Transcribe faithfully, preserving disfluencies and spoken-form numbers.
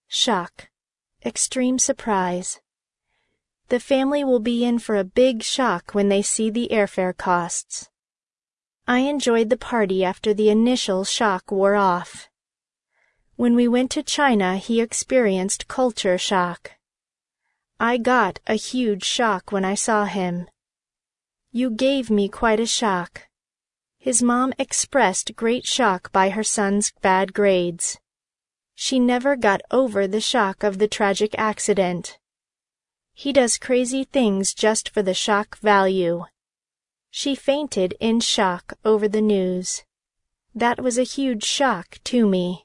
Shock. Extreme surprise. The family will be in for a big shock when they see the airfare costs. I enjoyed the party after the initial shock wore off. When we went to China, he experienced culture shock. I got a huge shock when I saw him. You gave me quite a shock. His mom expressed great shock by her son's bad grades. She never got over the shock of the tragic accident. He does crazy things just for the shock value. She fainted in shock over the news. That was a huge shock to me.